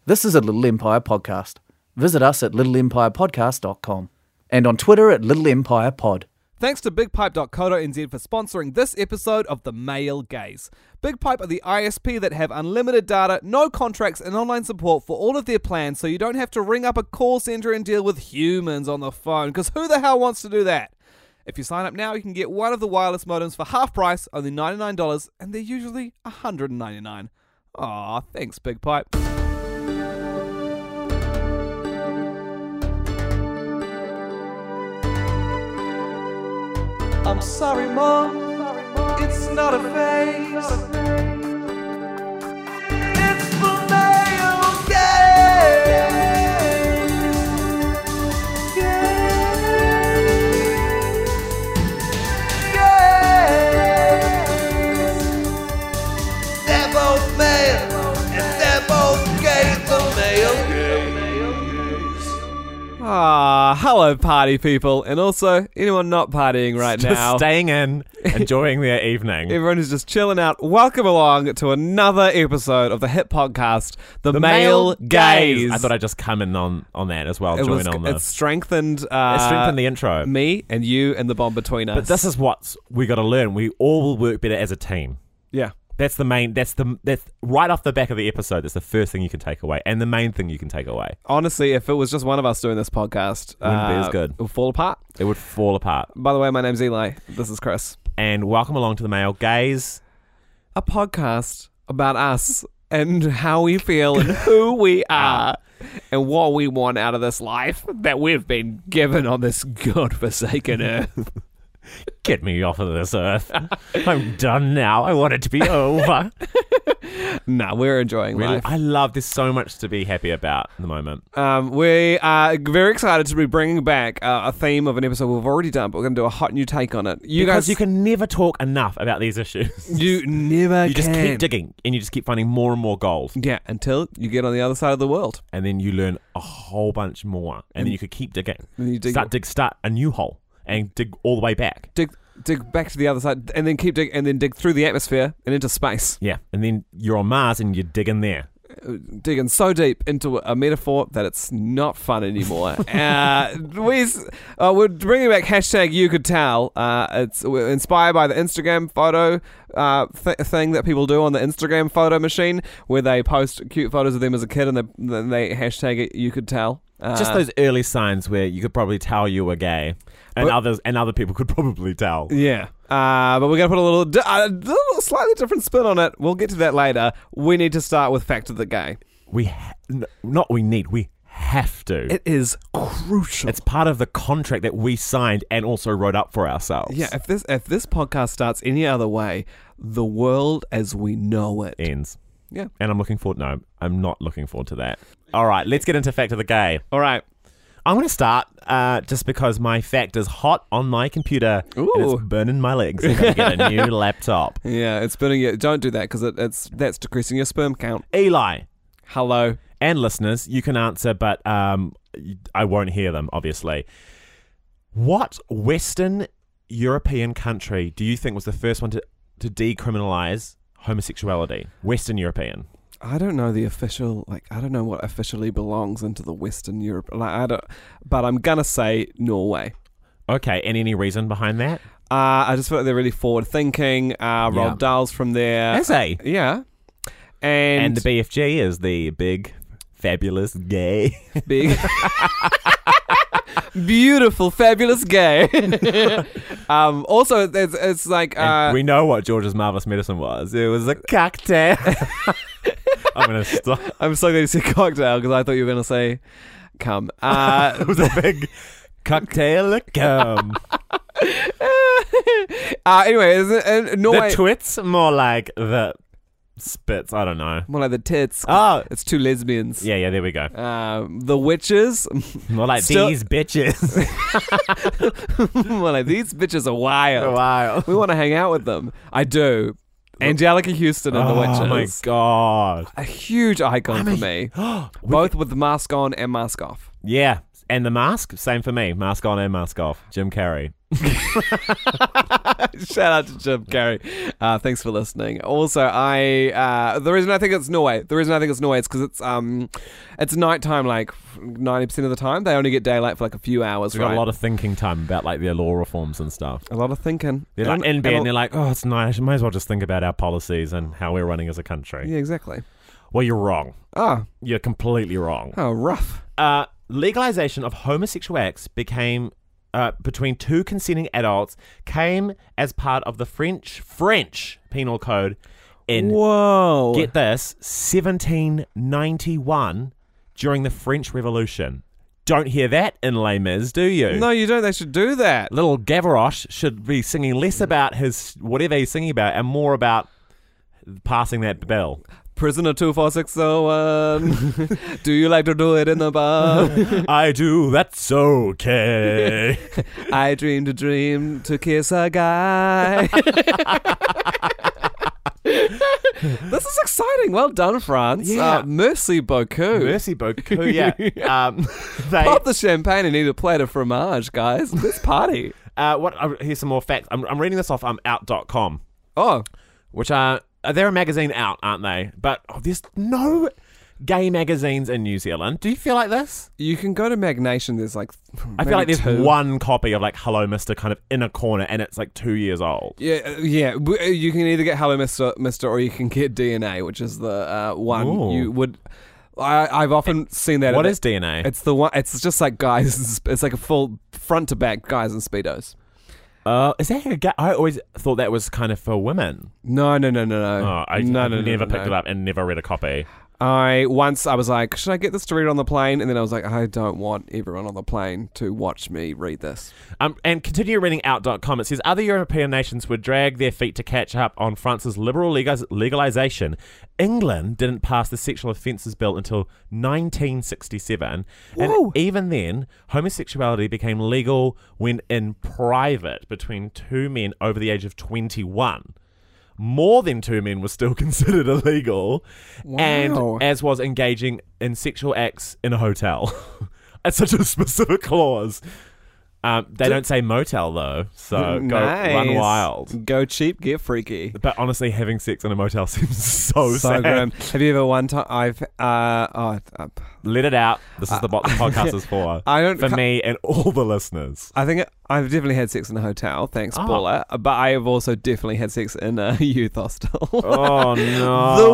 This is a Little Empire podcast. Visit us at littleempirepodcast.com and on Twitter at Little Empire Pod. Thanks to BigPipe.co.nz for sponsoring this episode of The Male Gaze. BigPipe are the ISP that have unlimited data, no contracts, and online support for all of their plans, so you don't have to ring up a call center and deal with humans on the phone, because who the hell wants to do that? If you sign up now, you can get one of the wireless modems for half price, only $99, and they're usually $199. Aw, thanks, BigPipe. I'm sorry, Mom, it's not a phase. It's the male gaze. They're both male, and they're both gay, the male gaze. Hello party people, and also anyone not partying right just now. Staying in, enjoying their evening. Everyone is just chilling out. Welcome along to another episode of the hit podcast, The Male Gaze. I thought I'd just come in on that as well. It strengthened It strengthened the intro. me and you and the bond between us. But this is what we got to learn. We all will work better as a team. Yeah. That's right off the back of the episode. That's the first thing you can take away, and the main thing you can take away. Honestly, if it was just one of us doing this podcast, Wouldn't be as good. It would fall apart. It would fall apart. By the way, my name's Eli. This is Chris. And welcome along to The Male Gaze. A podcast about us and how we feel and who we are and what we want out of this life that we've been given on this godforsaken earth. Get me off of this earth. I'm done now. I want it to be over. No, we're enjoying life. There's so much to be happy about at the moment. We are very excited to be bringing back a theme of an episode we've already done, but we're going to do a hot new take on it. Because you can never talk enough about these issues. You never You just keep digging, and you just keep finding more and more gold. Yeah, until you get on the other side of the world. And then you learn a whole bunch more. And then you could keep digging. And you Start a new hole. And dig all the way back. Dig back to the other side, and then keep digging, and then dig through the atmosphere and into space. Yeah, and then you're on Mars, and you dig in there. Digging so deep into a metaphor that it's not fun anymore. We're bringing back hashtag You Could Tell. We're inspired by the Instagram photo thing that people do on the Instagram photo machine, where they post cute photos of them as a kid, and then they hashtag it You Could Tell. Just those early signs where you could probably tell you were gay, and other people could probably tell. Yeah, but we're gonna put a little slightly different spin on it. We'll get to that later. We need to start with Fact of the Gay. We have to. It is crucial. It's part of the contract that we signed and also wrote up for ourselves. Yeah, if this podcast starts any other way, the world as we know it ends. Yeah. And I'm not looking forward to that. All right, let's get into Fact of the Gay. All right. I'm going to start just because my fact is hot on my computer. Ooh. And it's burning my legs. I'm going to get a new laptop. Yeah, it's burning you. Don't do that because that's decreasing your sperm count. Eli. Hello. And listeners, you can answer, but I won't hear them, obviously. What Western European country do you think was the first one to decriminalize homosexuality? Western European. I don't know the official, I don't know what officially belongs into the Western Europe. But I'm gonna say Norway. Okay, and any reason behind that? I just feel like they're really forward thinking. Roald Dahl's from there. Is he? Yeah. And the BFG is the big, fabulous, gay. Big. Beautiful, fabulous gay. Also, it's like... we know what George's Marvelous Medicine was. It was a cocktail. I'm going to stop. I'm so glad you said cocktail because I thought you were going to say cum. It was a big cocktail of cum. Anyway, Norway... The twits? More like the... spits, I don't know. More like the tits. Oh. It's two lesbians. Yeah, there we go. The witches. More like these bitches. More like these bitches are wild. Wild. We want to hang out with them. I do. Angelica Houston and the Witches. Oh my god. A huge icon for me. Both with the mask on and mask off. Yeah. And the mask, same for me. Mask on and mask off. Jim Carrey. Shout out to Jim Carrey. Thanks for listening. Also, the reason I think it's Norway is because it's nighttime like 90% of the time. They only get daylight for like a few hours. We've got a lot of thinking time about like their law reforms and stuff. A lot of thinking. They're like in bed and they're like, oh, it's nice. I might as well just think about our policies and how we're running as a country. Yeah, exactly. Well, you're wrong. Oh. You're completely wrong. Oh, rough. Legalization of homosexual acts became between two consenting adults came as part of the French penal code in Whoa. get this 1791 during the French Revolution. Don't hear that in Les Mis, do you? No, you don't. They should do that. Little Gavroche should be singing less about his whatever he's singing about and more about passing that bill. Prisoner 24601. Do you like to do it in the bar? I do, that's okay. I dreamed a dream to kiss a guy. This is exciting. Well done, France. Yeah. Merci beaucoup. Merci beaucoup, yeah. Pop the champagne and eat a plate of fromage, guys. Let's party. Here's some more facts. I'm reading this off out.com. Oh. Which they're a magazine out, aren't they? But there's no gay magazines in New Zealand. Do you feel like this? You can go to Magnation. There's like I feel like there's two. one copy of like Hello Mr. kind of in a corner and it's like 2 years old. Yeah. You can either get Hello Mr. or you can get DNA, which is the one Ooh. you would. I've often seen that. What is DNA? It's the one. It's just like guys. It's like a full front to back guys in Speedos. Is that a guy? I always thought that was kind of for women. No. Oh, I never picked it up and never read a copy. I was like, should I get this to read on the plane? And then I was like, I don't want everyone on the plane to watch me read this. And continue reading out.com. It says other European nations would drag their feet to catch up on France's liberal legalization. England didn't pass the Sexual Offences Bill until 1967. Whoa. And even then, homosexuality became legal when in private between two men over the age of 21. More than two men was still considered illegal, Wow. and as was engaging in sexual acts in a hotel. It's such a specific clause. They don't say motel, though, so go run wild. Go cheap, get freaky. But honestly, having sex in a motel seems so sad. grim. Have you ever one time... Let it out. This is what the podcast is for. For me and all the listeners. I think I've definitely had sex in a hotel, thanks, Oh. Paula. But I have also definitely had sex in a youth hostel. Oh, no. The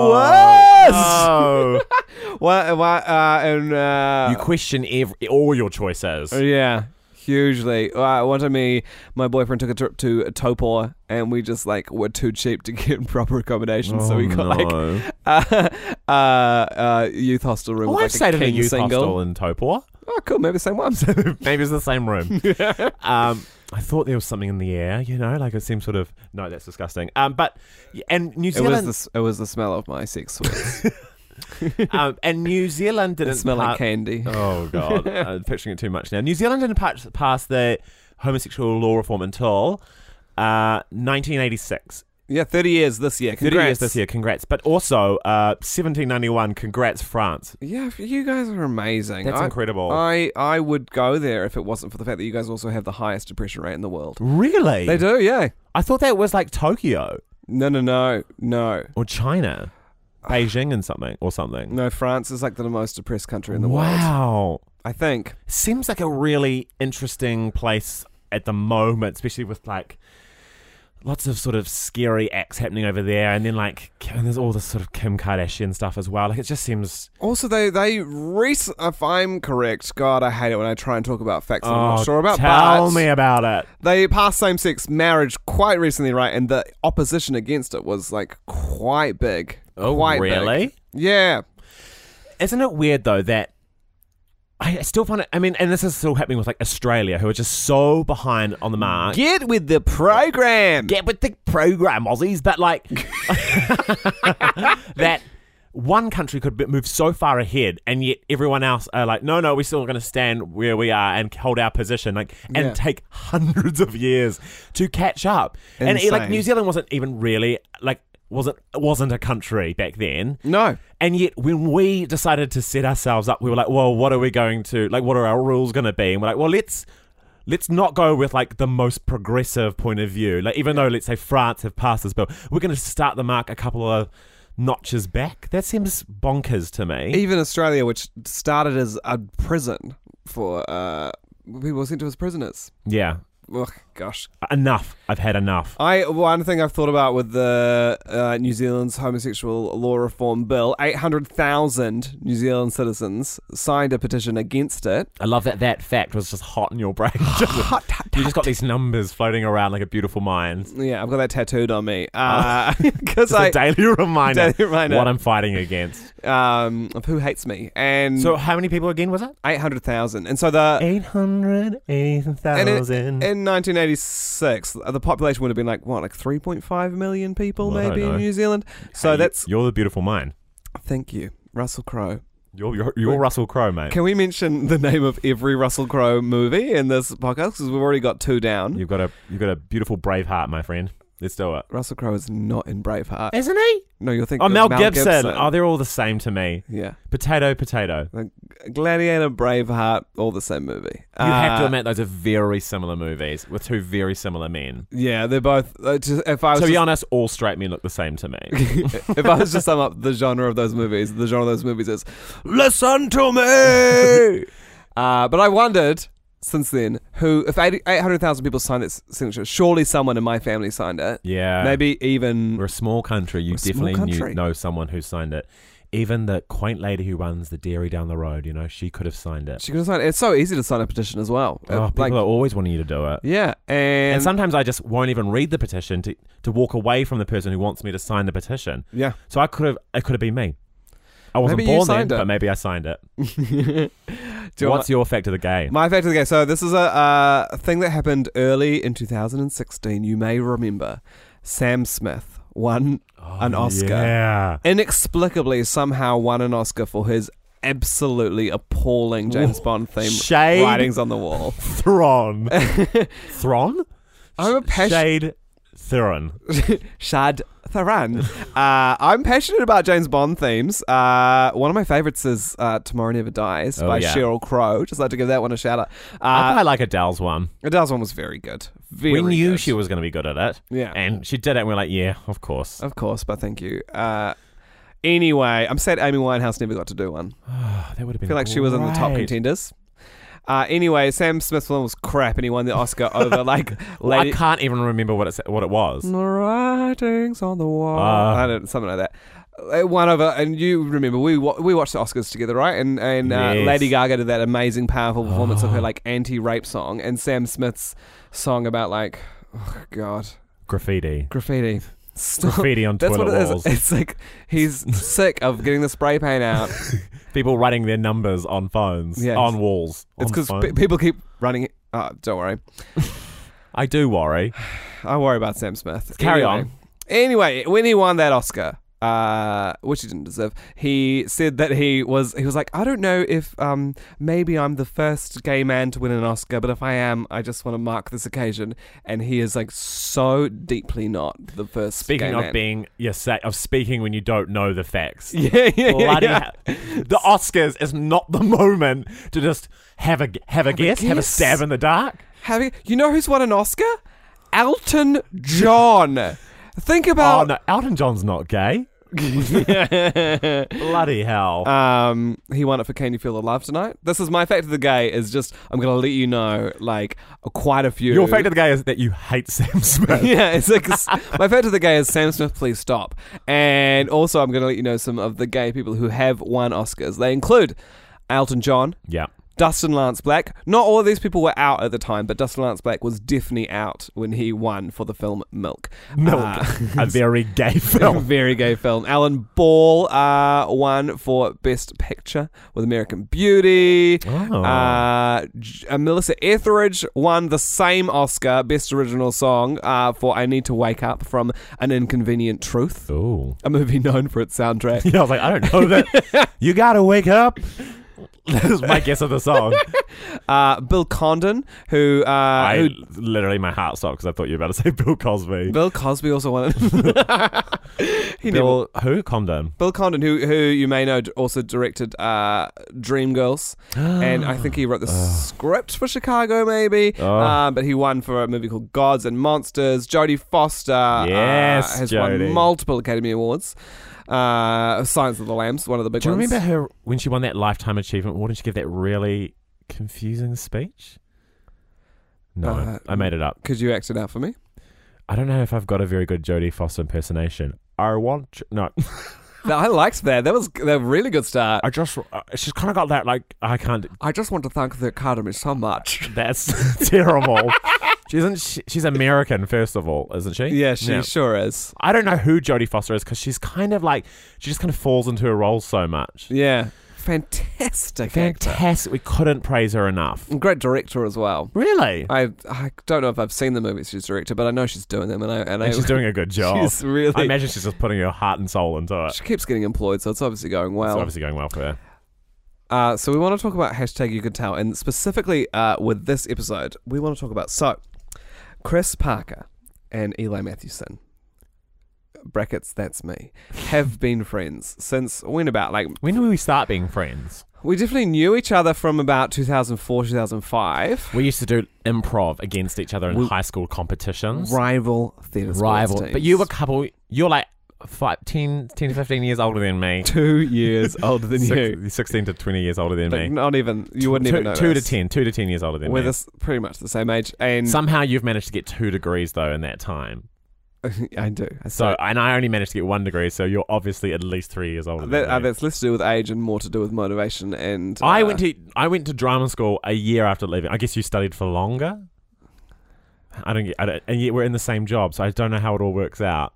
worst! No. You question all your choices. Yeah, hugely. One time my boyfriend took a trip to Topor and we just like were too cheap to get proper accommodation, so we got youth hostel room. Well, with, I've stayed in a king youth single. hostel in Topor. Oh, cool. Maybe the same one. Maybe it's the same room. I thought there was something in the air, like it seemed sort of... No, that's disgusting. But New Zealand... It was the smell of my sex sweets. And New Zealand didn't... It smelled like candy. Oh, God. I'm picturing it too much now. New Zealand didn't pass the homosexual law reform until 1986. Yeah, 30 years this year. Congrats. 30 years this year, congrats. But also, 1791, congrats, France. Yeah, you guys are amazing. That's incredible. I would go there if it wasn't for the fact that you guys also have the highest depression rate in the world. Really? They do, yeah. I thought that was like Tokyo. No. Or China. Beijing and something. No, France is like the most depressed country in the world. Wow. I think. Seems like a really interesting place at the moment, especially with like lots of sort of scary acts happening over there, and then and there's all this sort of Kim Kardashian stuff as well. Like it just seems. Also, they if I'm correct, God, I hate it when I try and talk about facts that I'm not sure about. Tell me about it. They passed same-sex marriage quite recently, right? And the opposition against it was like quite big. Oh, quite really? Big. Yeah. Isn't it weird though that I still find it, and this is still happening with like Australia, who are just so behind on the mark. Get with the program. Get with the program, Aussies. But like, that one country could move so far ahead, and yet everyone else are like, no, we're still going to stand where we are and hold our position, and take hundreds of years to catch up. Insane. And New Zealand wasn't even really wasn't a country back then. No. And yet, when we decided to set ourselves up, we were like, well, what are we going to, like, what are our rules going to be? And we're like, well, let's not go with, like, the most progressive point of view. Like, even though, let's say, France have passed this bill, we're going to start the mark a couple of notches back. That seems bonkers to me. Even Australia, which started as a prison for people sent to as prisoners. Yeah. Ugh, gosh. Enough. I've had enough. One thing I've thought about with the New Zealand's homosexual law reform bill, 800,000 New Zealand citizens signed a petition against it. I love that fact was just hot in your brain. You just got these numbers floating around like a beautiful mind. Yeah, I've got that tattooed on me. Because a daily reminder what I'm fighting against. Of who hates me. And so how many people again was it? 800,000. And so the 880,000. In 1986, the population would have been like 3.5 million people maybe in New Zealand. So you're the beautiful mind. Thank you, Russell Crowe. You're Russell Crowe, mate. Can we mention the name of every Russell Crowe movie in this podcast? Because we've already got 2 down. You've got a beautiful Braveheart, my friend. Let's do it. Russell Crowe is not in Braveheart. Isn't he? No, you'll think Mel Gibson. Oh, they're all the same to me. Yeah. Potato. Gladiator, Braveheart, all the same movie. You have to admit those are very similar movies with 2 very similar men. Yeah, they're both... to be honest, all straight men look the same to me. If I was to sum up the genre of those movies is listen to me! But I wondered... Since then, if 800,000 people signed this signature, surely someone in my family signed it. Yeah. Maybe even... We're a small country. You definitely know someone who signed it. Even the quaint lady who runs the dairy down the road, she could have signed it. She could have signed it. It's so easy to sign a petition as well. People are always wanting you to do it. Yeah. And sometimes I just won't even read the petition to walk away from the person who wants me to sign the petition. Yeah. So it could have been me. I wasn't born then, but maybe I signed it. What's your fact of the gay? My fact of the gay. So this is a thing that happened early in 2016. You may remember Sam Smith won an Oscar. Yeah. Inexplicably, somehow won an Oscar for his absolutely appalling James Bond theme writings on the wall. Thron? I'm a Shade Theron. Shad Theron. I'm passionate about James Bond themes. One of my favourites is Tomorrow Never Dies by Sheryl Crow. Just like to give that one a shout out. I like Adele's one. Adele's one was very good. We knew she was going to be good at it. Yeah. And she did it and we're like, yeah, of course. Of course, but thank you. Anyway, I'm sad Amy Winehouse never got to do one. That would have been I feel like she was in the top contenders. Anyway, Sam Smith's film was crap, and he won the Oscar over I can't even remember what it was. The writings on the wall, something like that. It won over, and you remember we watched the Oscars together, right? And yes. Lady Gaga did that amazing, powerful performance of her anti-rape song, and Sam Smith's song about graffiti. Stop. Graffiti on toilet walls. It's like he's sick of getting the spray paint out. People writing their numbers on phones, on walls. It's because people keep running it. Oh, don't worry. I do worry. I worry about Sam Smith. Carry on. Anyway, when he won that Oscar, which he didn't deserve, he said that he was like, I don't know if maybe I'm the first gay man to win an Oscar, but if I am, I just want to mark this occasion. And he is so deeply not the first. Speaking gay of man. of speaking when you don't know the facts. Yeah. The Oscars is not the moment to just have a guess, have a stab in the dark. You know who's won an Oscar? Elton John. Think about. Oh no, Elton John's not gay. Bloody hell. He won it for Can You Feel the Love Tonight? This is my fact of the gay is just, I'm going to let you know, quite a few. Your fact of the gay is that you hate Sam Smith. Yeah, it's my fact of the gay is Sam Smith, please stop. And also I'm going to let you know some of the gay people who have won Oscars. They include Elton John. Yeah. Dustin Lance Black. Not all of these people were out at the time, but Dustin Lance Black was definitely out when he won for the film Milk. A very gay film. Very gay film. Alan Ball won for Best Picture with American Beauty. Melissa Etheridge won the same Oscar, Best Original Song, for I Need to Wake Up from An Inconvenient Truth. Ooh. A movie known for its soundtrack. Yeah, I was like, I don't know that. You gotta wake up. That was my guess of the song. Bill Condon, who Literally, my heart stopped because I thought you were about to say Bill Cosby. Bill Cosby also won it. Who? Condon. Bill Condon, who you may know, also directed Dreamgirls, and I think he wrote the script for Chicago, maybe. But he won for a movie called Gods and Monsters. Jodie Foster has won multiple Academy Awards. Silence of the Lambs, one of the big ones. Do you remember her when she won that Lifetime Achievement Award and she gave that really confusing speech? No, I made it up. Could you act it out for me? I don't know if I've got a very good Jodie Foster impersonation. No. I liked that. That was a really good start. She's kind of got that, like, I can't. I just want to thank the Academy so much. That's terrible. She's American, first of all, isn't she? Yeah, she sure is. I don't know who Jodie Foster is because she's kind of like, she just kind of falls into her role so much. Yeah. Fantastic. We couldn't praise her enough. And great director as well. Really? I don't know if I've seen the movies she's directed, but I know she's doing them, and she's doing a good job. She's really. I imagine she's just putting her heart and soul into it. She keeps getting employed, so it's obviously going well. It's obviously going well for her. So we want to talk about hashtag You Can Tell, and specifically with this episode, we want to talk about Chris Parker and Eli Mathewson. Brackets, that's me, have been friends since when did we start being friends? We definitely knew each other from about 2004, 2005. We used to do improv against each other in high school competitions. Rival theatre sports teams. But you're like 10 to 15 years older than me. 2 years older than you. 16 to 20 years older than me. Not even, you wouldn't even know 2 to 10 years older than me. We're pretty much the same age. And somehow you've managed to get 2 degrees though in that time. I do. And I only managed to get 1 degree, so you're obviously at least 3 years older than me. That's less to do with age and more to do with motivation. And I went to drama school a year after leaving. I guess you studied for longer. And yet we're in the same job, so I don't know how it all works out.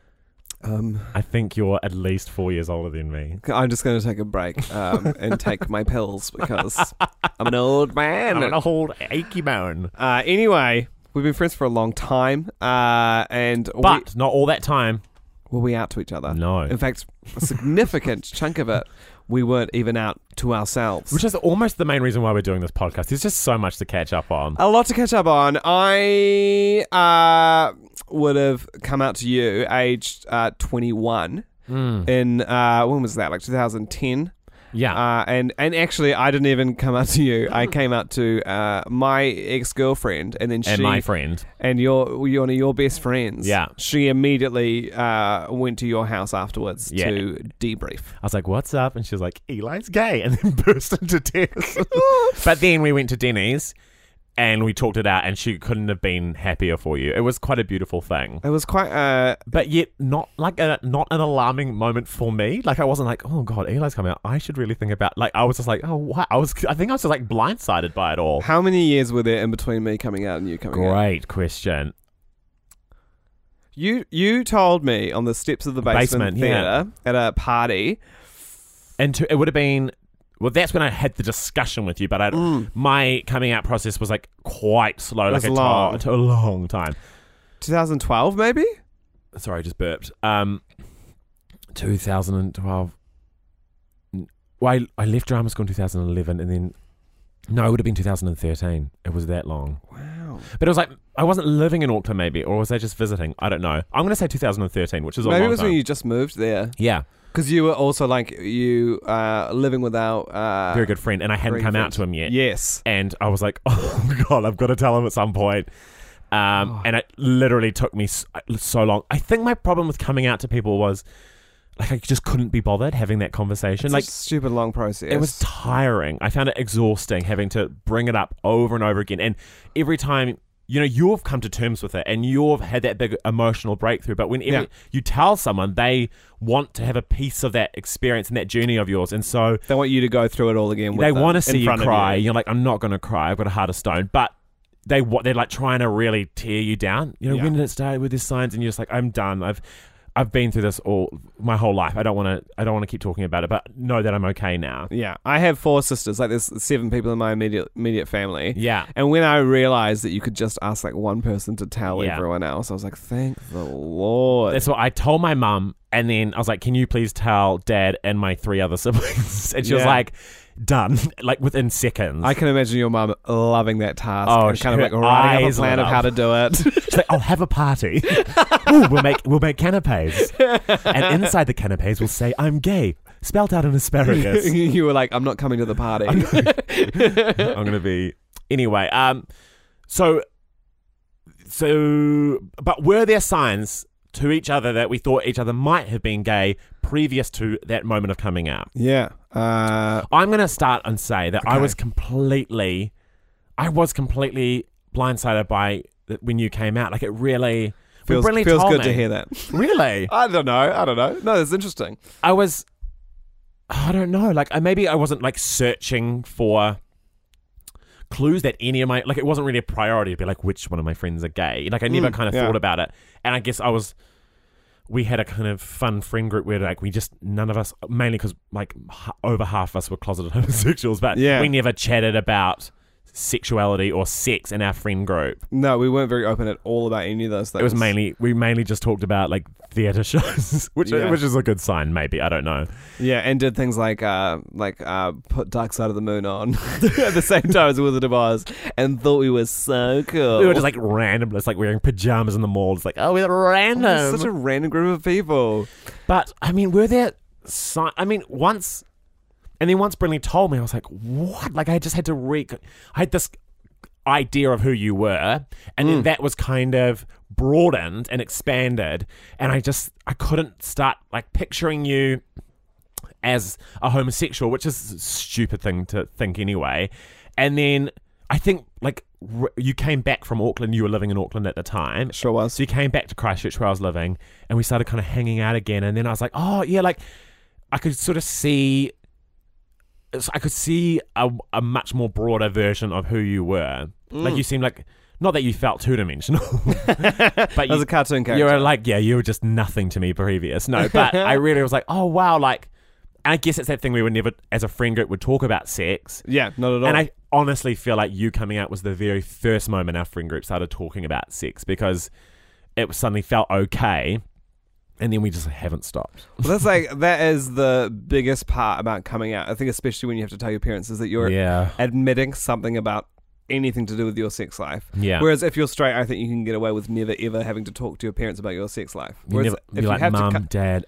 I think you're at least 4 years older than me. I'm just going to take a break and take my pills because I'm an old man. I'm an old achy bone. Anyway. We've been friends for a long time, but not all that time were we out to each other. No. In fact, a significant chunk of it, we weren't even out to ourselves. Which is almost the main reason why we're doing this podcast. There's just so much to catch up on. A lot to catch up on. I would have come out to you aged 21 in, when was that, like 2010? Yeah. And actually, I didn't even come out to you. I came out to my ex-girlfriend, and then she... And my friend. And one of your best friends. Yeah. She immediately went to your house afterwards to debrief. I was like, what's up? And she was like, Eli's gay. And then burst into tears. But then we went to Denny's. And we talked it out, and she couldn't have been happier for you. It was quite a beautiful thing. It was quite, but yet not an alarming moment for me. Like I wasn't like, oh god, Eli's coming out. I should really think about. Like I was just like, oh wow. I think I was just like blindsided by it all. How many years were there in between me coming out and you coming out? Great question. You told me on the steps of the basement theatre at a party, and it would have been. Well, that's when I had the discussion with you, but my coming out process was like quite slow. It took a long time. 2012, maybe? Sorry, I just burped. 2012. Well, I left drama school in 2011, and then... No, it would have been 2013. It was that long. Wow. But it was like, I wasn't living in Auckland maybe, or was I just visiting? I don't know. I'm going to say 2013, which is a long time. Maybe it was when you just moved there. Yeah. Because you were also like living with our very good friend, and I hadn't come out to him yet. Yes, and I was like, "Oh God, I've got to tell him at some point." And it literally took me so long. I think my problem with coming out to people was like I just couldn't be bothered having that conversation. It's a stupid long process. It was tiring. I found it exhausting having to bring it up over and over again, and every time. You know, you've come to terms with it and you've had that big emotional breakthrough. But whenever you tell someone, they want to have a piece of that experience and that journey of yours. And so... They want you to go through it all again with them. They want to see you cry. You. You're like, I'm not going to cry. I've got a heart of stone. But they're like trying to really tear you down. You know, when did it start with these signs? And you're just like, I'm done. I've been through this all my whole life. I don't want to keep talking about it, but know that I'm okay now. Yeah, I have 4 sisters. Like there's 7 people in my immediate family. Yeah, and when I realized that you could just ask like one person to tell everyone else, I was like, thank the Lord. That's what I told my mum And then I was like, can you please tell Dad and my 3 other siblings? And she was like, done, like within seconds. I can imagine your mum loving that task. Oh, and kind of like writing up a plan of how to do it. She's like, I'll have a party. Ooh, we'll make canapes. And inside the canapes we'll say, I'm gay, spelt out in asparagus. You were like, I'm not coming to the party. I'm going to be... Anyway, so, but were there signs to each other that we thought each other might have been gay previous to that moment of coming out? Yeah. I'm going to start and say that I was completely blindsided by when you came out. Like, it really feels told good me. to hear that. Really? I don't know. No, it's interesting. I don't know. Like, maybe I wasn't like searching for clues that any of my, like, it wasn't really a priority to be like, which one of my friends are gay. Like, I never kind of thought about it. And I guess we had a kind of fun friend group where like none of us, mainly because like over half of us were closeted homosexuals, but we never chatted about sexuality or sex in our friend group. No, we weren't very open at all about any of those things. It was we mainly just talked about like theatre shows, which is a good sign, maybe. I don't know. Yeah, and did things like put Dark Side of the Moon on at the same time as Wizard of Oz, and thought we were so cool. We were just like random. It's like wearing pajamas in the mall. It's like, oh, we're random. Oh, such a random group of people. But I mean, were there? Once. And then once Brinley told me, I was like, what? Like, I just had to I had this idea of who you were, and then that was kind of broadened and expanded, and I couldn't start, like, picturing you as a homosexual, which is a stupid thing to think anyway. And then I think, like, you came back from Auckland. You were living in Auckland at the time. Sure was. So you came back to Christchurch where I was living, and we started kind of hanging out again, and then I was like, oh, yeah, like, I could sort of see... I could see a much more broader version of who you were. Like, you seemed like, not that you felt two-dimensional, but as a cartoon character. You were like, you were just nothing to me previous. No, but I really was like, oh, wow, like, and I guess it's that thing we would never, as a friend group, would talk about sex. Yeah, not at all. And I honestly feel like you coming out was the very first moment our friend group started talking about sex, because it suddenly felt okay. And then we just haven't stopped. Well, that is the biggest part about coming out. I think especially when you have to tell your parents is that you're admitting something about anything to do with your sex life. Yeah. Whereas if you're straight, I think you can get away with never ever having to talk to your parents about your sex life. Whereas if you like, Mum, Dad,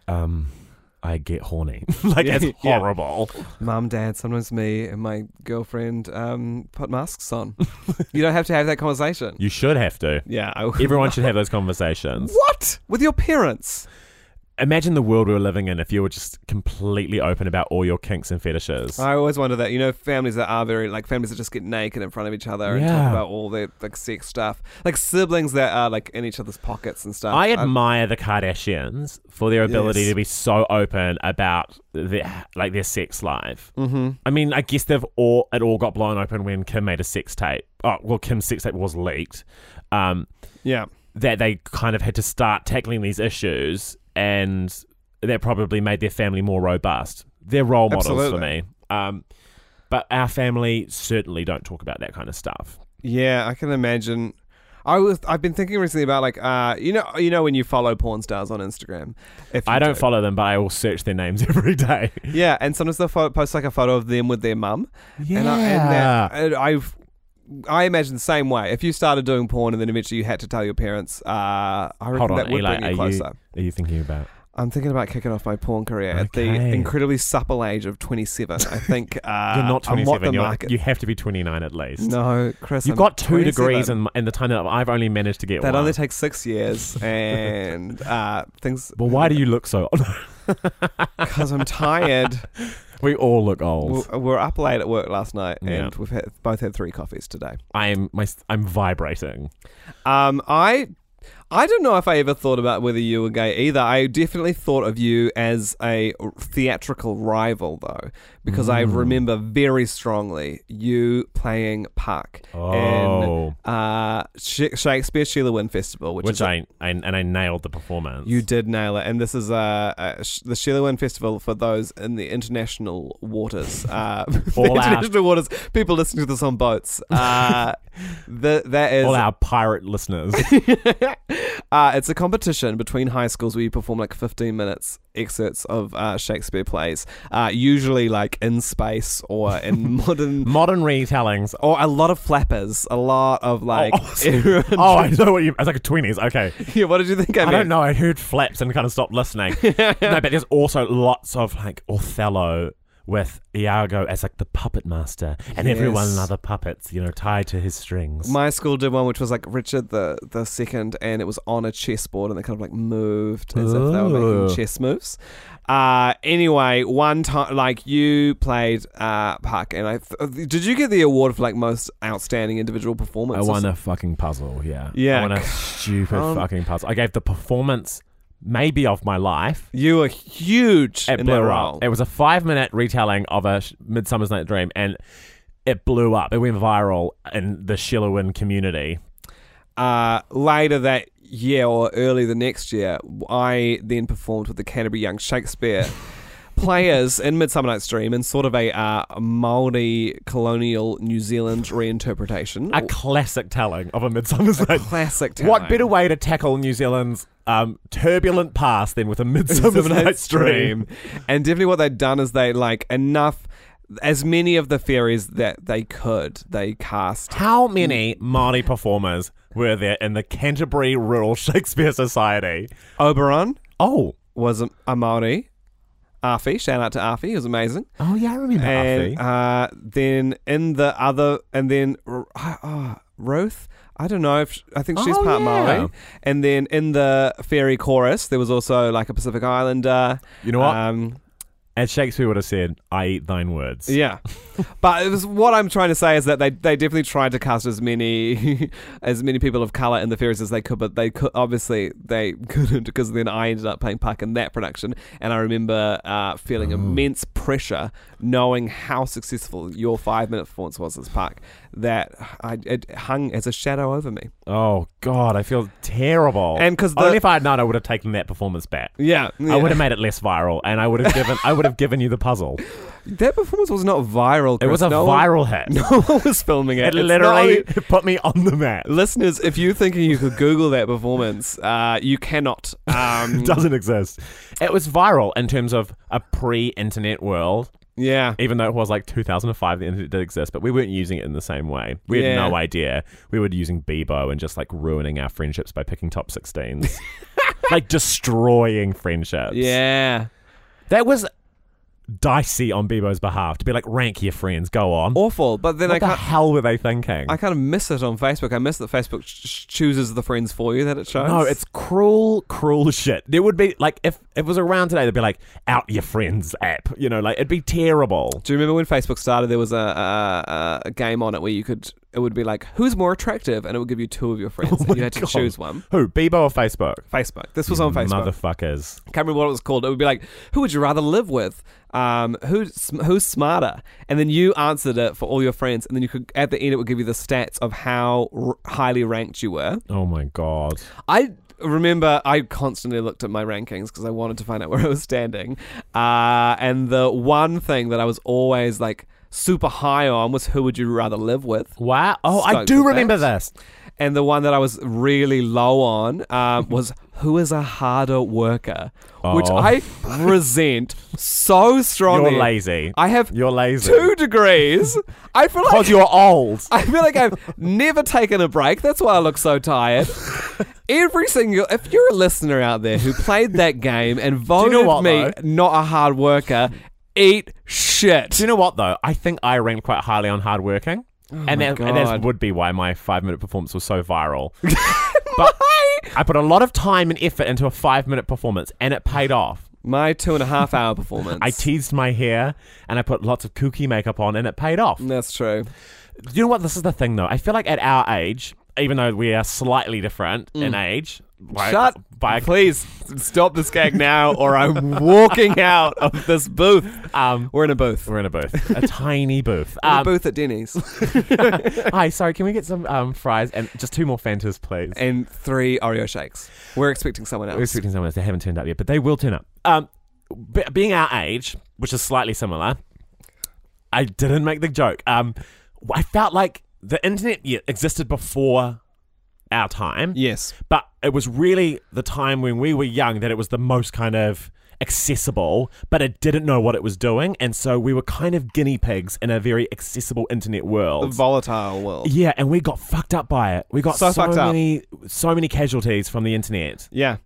I get horny. Like, it's horrible. Mum, Dad, sometimes me and my girlfriend put masks on. You don't have to have that conversation. You should have to. Yeah. Everyone should have those conversations. What? With your parents? Imagine the world we were living in if you were just completely open about all your kinks and fetishes. I always wonder that. You know, families that are very, like, families that just get naked in front of each other and talk about all their, like, sex stuff. Like, siblings that are, like, in each other's pockets and stuff. I admire the Kardashians for their ability to be so open about their sex life. Mm-hmm. I mean, I guess it all got blown open when Kim made a sex tape. Oh, well, Kim's sex tape was leaked. That they kind of had to start tackling these issues, and that probably made their family more robust. They're role models for me. But our family certainly don't talk about that kind of stuff. Yeah, I can imagine. I've been thinking recently about, like, you know when you follow porn stars on Instagram. I don't follow them, but I will search their names every day. Yeah, and sometimes they'll post like a photo of them with their mum. Yeah. And I imagine the same way. If you started doing porn and then eventually you had to tell your parents, I reckon that would bring you closer. Are you thinking about? I'm thinking about kicking off my porn career at the incredibly supple age of 27. I think you're not 27. You have to be 29 at least. No, Chris, you've got 2 degrees in the time that I've only managed to get that one. only takes 6 years, and things. Well, why do you look so old? Because I'm tired. We all look old. We're up late at work last night, and we've both had 3 coffees today. I'm vibrating. I don't know if I ever thought about whether you were gay either. I definitely thought of you as a theatrical rival, though, because I remember very strongly you playing Puck in Shakespeare's Sheila Wynne Festival, which I nailed the performance. You did nail it, and this is the Sheila Wynne Festival for those in the international waters. Waters. People listening to this on boats. That is all our pirate listeners. It's a competition between high schools where you perform like 15 minutes excerpts of Shakespeare plays, usually like in space or in modern retellings, or a lot of flappers, a lot of like. I know what you. It's like a 20s. Okay. Yeah. What did you think? I don't know. I heard flaps and kind of stopped listening. No, but there's also lots of like Othello with Iago as like the puppet master, and everyone other puppets, tied to his strings. My school did one which was like Richard the Second, and it was on a chessboard, and they kind of like moved as if they were making chess moves. Anyway, one time, like you played Puck, and did you get the award for like most outstanding individual performance? I won a fucking puzzle. Yeah. Yeah. I won a stupid fucking puzzle. I gave the performance maybe of my life. You were huge in that role. It was a 5-minute retelling of a Midsummer's Night Dream, and it blew up. It went viral in the Shillowin community. Later that year or early the next year, I then performed with the Canterbury Young Shakespeare players in Midsummer Night's Dream in sort of a Māori colonial New Zealand reinterpretation. A classic telling of a Midsummer's Night. Classic telling. What better way to tackle New Zealand's turbulent past than with a Midsummer's Night's Dream? And definitely what they'd done is they as many of the fairies that they cast. How many Māori performers were there in the Canterbury Rural Shakespeare Society? Oberon was a Māori. Arfi, shout out to Arfi, he was amazing. Oh yeah, I remember Arfi. Then in the other, and then Ruth, I don't know I think she's part Māori. And then in the fairy chorus, there was also like a Pacific Islander. You know what? As Shakespeare would have said, I eat thine words. Yeah. But it was, what I'm trying to say is that they definitely tried to cast as many people of colour in the fairies as they could, but they couldn't, because then I ended up playing Puck in that production, and I remember feeling immense pressure knowing how successful your 5-minute performance was as Puck, that it hung as a shadow over me. Oh God, I feel terrible. And because only if I had known, I would have taken that performance back. Yeah. I would have made it less viral, and I would have given you the puzzle. That performance was not viral, Chris. It was a viral hit. No one was filming it. It literally put me on the map. Listeners, if you're thinking you could Google that performance, you cannot. It doesn't exist. It was viral in terms of a pre-internet world. Yeah. Even though it was like 2005, the internet did exist, but we weren't using it in the same way. We had no idea. We were using Bebo and just like ruining our friendships by picking top 16s. Like destroying friendships. Yeah. That was dicey on Bebo's behalf to be like, rank your friends, go on. Awful. But then what the hell were they thinking? I kind of miss it on Facebook. I miss that Facebook chooses the friends for you that it shows. No, it's cruel shit. There would be like, if it was around today, they'd be like, out your friends app, like it'd be terrible. Do you remember when Facebook started, there was a game on it where it would be like, who's more attractive? And it would give you 2 of your friends. And you had to choose one. Who, Bebo or Facebook? Facebook. This was on Facebook. Motherfuckers. Can't remember what it was called. It would be like, who would you rather live with? Who's smarter? And then you answered it for all your friends, and then you could, at the end, it would give you the stats of how highly ranked you were. Oh my God. I remember I constantly looked at my rankings because I wanted to find out where I was standing. And the one thing that I was always like super high on was who would you rather live with? Wow. Oh, I do remember this. And the one that I was really low on was who is a harder worker, which I resent so strongly. You're lazy. You're lazy. 2 degrees. I feel like because you're old. I feel like I've never taken a break. That's why I look so tired. If you're a listener out there who played that game and voted me not a hard worker, eat shit. Do you know what though? I think I ranked quite highly on hardworking. And that would be why my 5-minute performance was so viral. But I put a lot of time and effort into a 5-minute performance, and it paid off. My 2.5-hour performance. I teased my hair, and I put lots of kooky makeup on, and it paid off. That's true. You know what? This is the thing, though. I feel like at our age, even though we are slightly different in age... Please stop this gag now, or I'm walking out of this booth. We're in a booth. A tiny booth. A booth at Denny's. Hi, sorry, can we get some fries and just 2 more Fantas, please? And 3 Oreo shakes. We're expecting someone else. They haven't turned up yet, but they will turn up. Being our age, which is slightly similar, I didn't make the joke. I felt like the internet existed before our time. Yes. But it was really the time when we were young that it was the most kind of accessible, but it didn't know what it was doing, and so we were kind of guinea pigs in a very accessible internet world. The volatile world. Yeah, and we got fucked up by it. We got So fucked up. so many casualties from the internet. Yeah.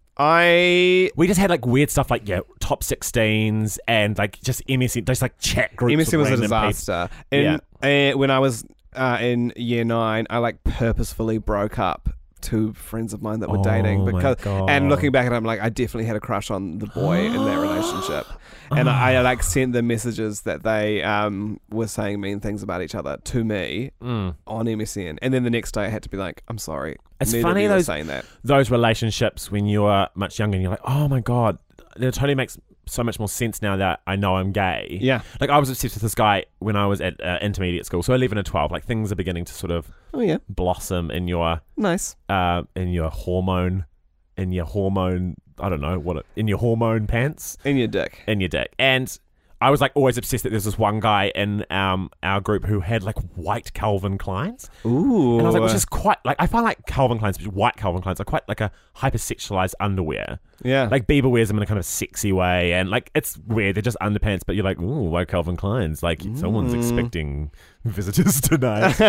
We just had like weird stuff like top 16s and like just MSN, just like chat groups. MSN was a with random disaster. people. When I was in year 9, I like purposefully broke up two friends of mine that were dating my because God. and looking back at it, I'm like, I definitely had a crush on the boy in that relationship, and I like sent them messages that they were saying mean things about each other to me on MSN, and then the next day I had to be like, I'm sorry. It's Neither funny of you were those saying that. Those relationships when you were much younger and you're like, oh my God, it totally makes so much more sense now that I know I'm gay. Yeah. Like I was obsessed with this guy when I was at intermediate school, so 11 and 12, like things are beginning to sort of blossom in your Nice. in your hormone I don't know what in your hormone pants In your dick. in your dick. And I was like always obsessed that there's this one guy in our group who had like white Calvin Kleins. Ooh. And I was like, which is quite like, I find like Calvin Kleins, white Calvin Kleins are quite like a hypersexualized underwear. Yeah. Like Bieber wears them in a kind of sexy way, and like it's weird. They're just underpants, but you're like, ooh, white Calvin Kleins. Like someone's expecting visitors tonight.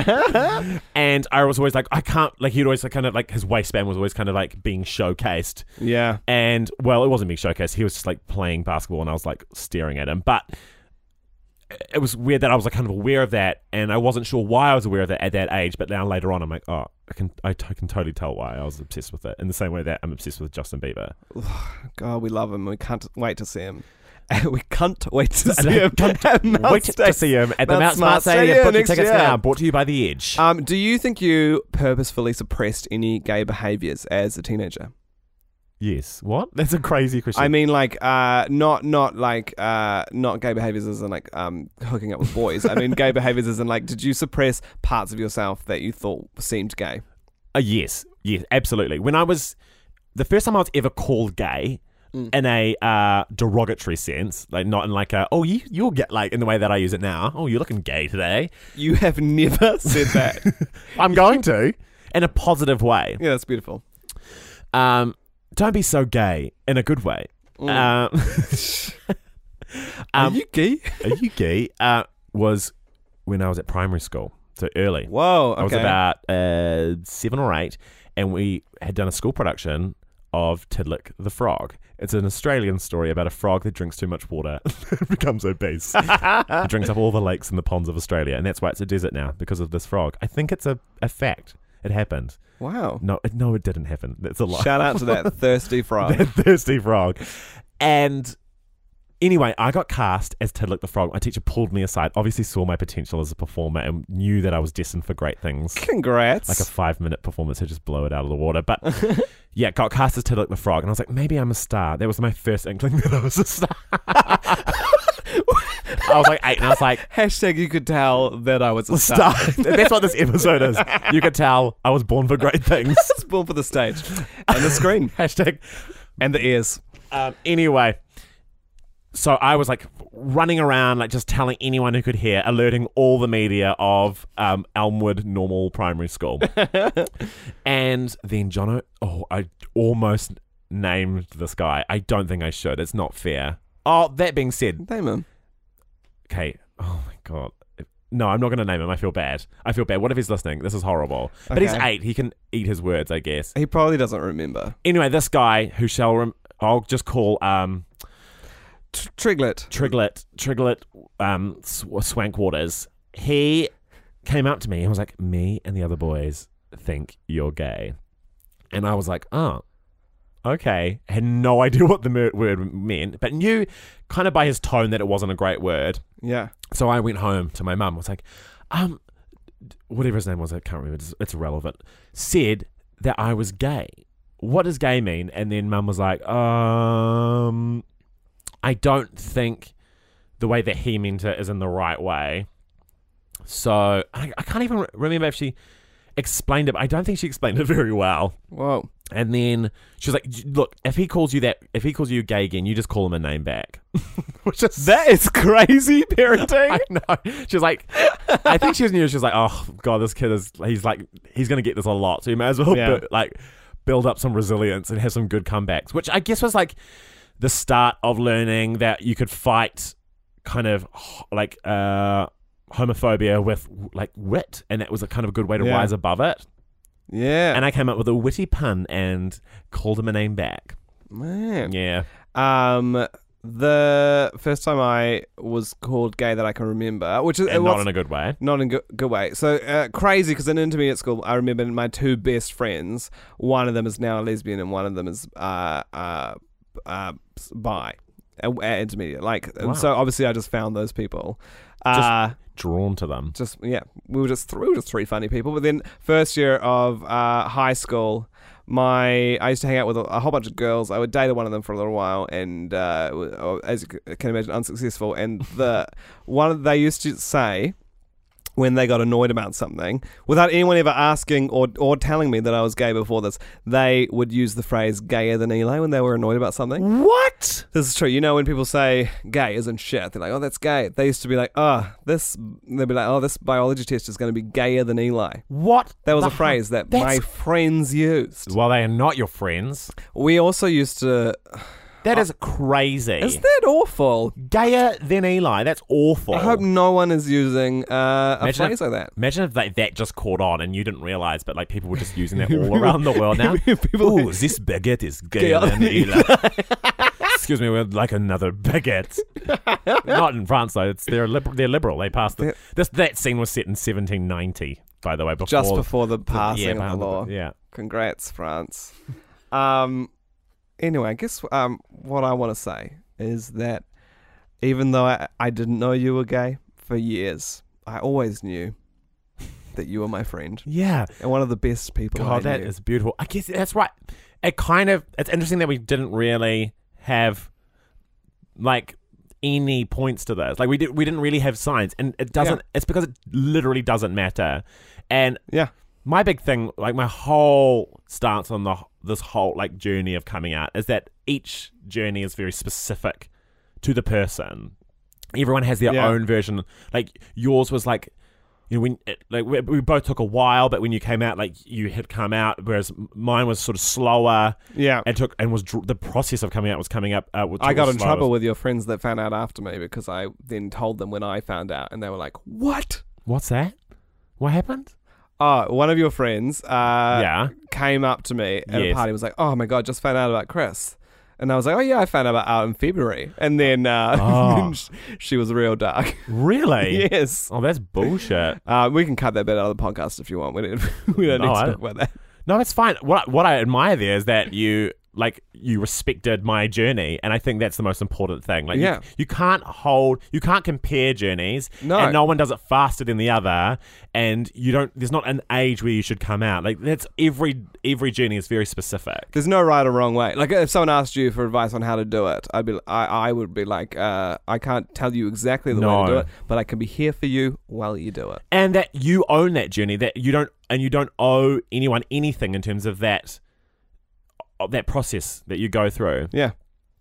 And I was always like, I can't. Like he'd always like, kind of like his waistband was always kind of like being showcased. Yeah. And well, it wasn't being showcased. He was just like playing basketball, and I was like staring at him. But it was weird that I was like kind of aware of that, and I wasn't sure why I was aware of that at that age. But now later on, I'm like, oh, I can totally tell why I was obsessed with it. In the same way that I'm obsessed with Justin Bieber. God, we love him. We can't wait to see him. We can't wait to see him. Wait to see him at the Mount Smart Stadium. Book your next tickets year. now. Brought to you by The Edge. Do you think you purposefully suppressed any gay behaviours as a teenager? Yes. What? That's a crazy question. I mean, like, not gay behaviours as in like hooking up with boys. I mean, gay behaviours as in like, did you suppress parts of yourself that you thought seemed gay? Yes, absolutely. When I was the first time I was ever called gay in a derogatory sense, like not in like a you'll get like in the way that I use it now. Oh, you're looking gay today. You have never said that. I'm going to in a positive way. Yeah, that's beautiful. Don't be so gay in a good way. Are you gay? Are you gay? Was when I was at primary school, so early. Whoa, okay. I was about 7 or 8, and we had done a school production of Tidlick the Frog. It's an Australian story about a frog that drinks too much water and becomes obese. It drinks up all the lakes and the ponds of Australia, and that's why it's a desert now, because of this frog. I think it's a fact. It happened. Wow. No, it didn't happen. That's a lie. Shout out to that thirsty frog. That thirsty frog. And anyway, I got cast as Tidlick the Frog. My teacher pulled me aside, obviously saw my potential as a performer and knew that I was destined for great things. Congrats. Like a 5-minute performance to just blow it out of the water. But yeah, got cast as Tidlick the Frog. And I was like, maybe I'm a star. That was my first inkling that I was a star. I was like 8 and I was like, hashtag you could tell that I was a star. That's what this episode is. You could tell I was born for great things. I was born for the stage and the screen. Hashtag. And the ears. Anyway, so I was like running around, like just telling anyone who could hear, alerting all the media of Elmwood Normal Primary School. And then Jono, I almost named this guy. I don't think I should. It's not fair. Oh, that being said. Name him. Okay. Oh my God. No, I'm not going to name him. I feel bad. What if he's listening? This is horrible. But he's 8. He can eat his words, I guess. He probably doesn't remember. Anyway, this guy who I'll just call Triglet, Swankwaters. He came up to me and was like, me and the other boys think you're gay. And I was like, oh, okay. I had no idea what the word meant, but knew kind of by his tone that it wasn't a great word. Yeah. So I went home to my mum, was like, whatever his name was, I can't remember, it's irrelevant, said that I was gay. What does gay mean? And then mum was like, I don't think the way that he meant it is in the right way. So I can't even remember if she explained it, but I don't think she explained it very well. Whoa. And then she was like, look, if he calls you gay again, you just call him a name back. That is crazy parenting. I know. She was like, I think she was new. She was like, oh God, this kid he's going to get this a lot. So you may as well build up some resilience and have some good comebacks, which I guess was like the start of learning that you could fight kind of like homophobia with like wit, and that was a kind of a good way to rise above it. Yeah. And I came up with a witty pun and called him a name back. Man. Yeah. The first time I was called gay that I can remember, which is not in a good way. Not in a good way. So crazy, because in intermediate school, I remember my two best friends, one of them is now a lesbian and one of them is bi at intermediate. Like, Wow. so obviously I just found those people. Just drawn to them. We were just three funny people. But then first year of high school, I used to hang out with a whole bunch of girls. I would date one of them for a little while, and as you can imagine, unsuccessful. And they used to say, when they got annoyed about something, without anyone ever asking or telling me that I was gay before this, they would use the phrase gayer than Eli when they were annoyed about something. What? This is true. You know, when people say gay isn't shit, they're like, oh, that's gay. They used to be like, this biology test is going to be gayer than Eli. What? That was a phrase that my friends used. Well, they are not your friends. We also used to... That is crazy. Isn't that awful? Gayer than Eli. That's awful. I hope no one is using a phrase like that. Imagine if that just caught on and you didn't realise, but like people were just using that all around the world now. Ooh, this baguette is gayer than Eli. Excuse me, we're like another baguette. Not in France though. They're liberal. They passed that scene was set in 1790, by the way. Just before the passing of the law. Yeah. Congrats, France. Anyway, I guess what I want to say is that even though I didn't know you were gay for years, I always knew that you were my friend. Yeah. And one of the best people I knew. That is beautiful. I guess that's right. It's interesting that we didn't really have like any points to this. Like we didn't really have signs, and it doesn't. It's because it literally doesn't matter. And my big thing, like my whole stance on this whole like journey of coming out, is that each journey is very specific to the person. Everyone has their own version. Like yours was like, you know, we both took a while, but when you came out, like you had come out, whereas mine was sort of slower. Yeah, the process of coming out was coming up. I got in trouble with your friends that found out after me because I then told them when I found out, and they were like, "What? What's that? What happened?" Oh, one of your friends came up to me at a party and was like, oh my God, just found out about Chris. And I was like, oh yeah, I found out in February. And then she was real dark. Really? Yes. Oh, that's bullshit. We can cut that bit out of the podcast if you want. We don't need to talk about that. No, it's fine. What I admire there is that you respected my journey, and I think that's the most important thing. Like, you can't compare journeys, and no one does it faster than the other, and there's not an age where you should come out. Like, that's every journey is very specific. There's no right or wrong way. Like, if someone asked you for advice on how to do it, I would be like, I can't tell you exactly the way to do it, but I can be here for you while you do it. And that you own that journey, that you don't owe anyone anything in terms of that process that you go through. Yeah.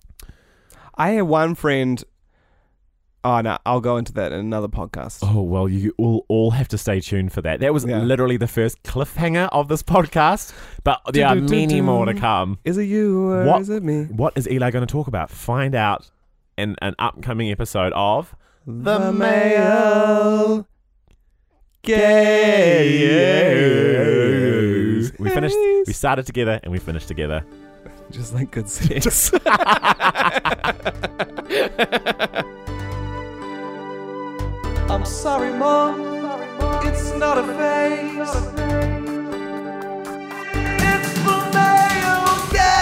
I have one friend... Oh, no, I'll go into that in another podcast. Oh, well, you all have to stay tuned for that. That was literally the first cliffhanger of this podcast, but there are many more to come. Is it you or is it me? What is Eli going to talk about? Find out in an upcoming episode of The Male Gaze. We started together and we finished together. Just like good sex. I'm sorry, Mom. It's not a phase. It's the male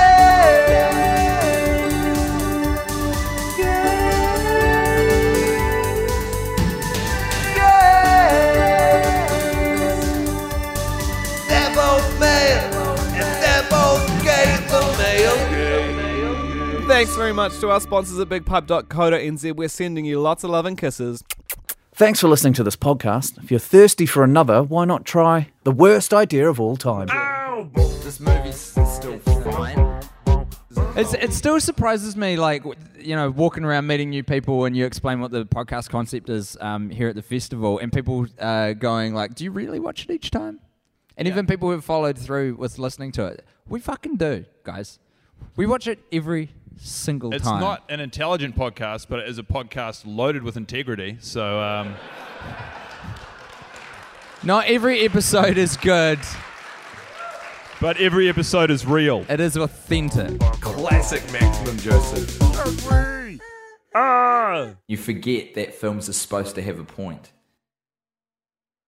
They're both male, and they're both gay. The male gay. Thanks very much to our sponsors at BigPipe.co.nz. We're sending you lots of love and kisses. Thanks for listening to this podcast. If you're thirsty for another, why not try The Worst Idea of All Time? This movie's still fine. It still surprises me, like, you know, walking around meeting new people and you explain what the podcast concept is here at the festival, and people going like, do you really watch it each time? And even people who've followed through with listening to it, we fucking do, guys. We watch it every single It's time. not an intelligent podcast, but it is a podcast loaded with integrity. So, Not every episode is good. but every episode is real. It is authentic. Classic Maximum Joseph. You forget that films are supposed to have a point.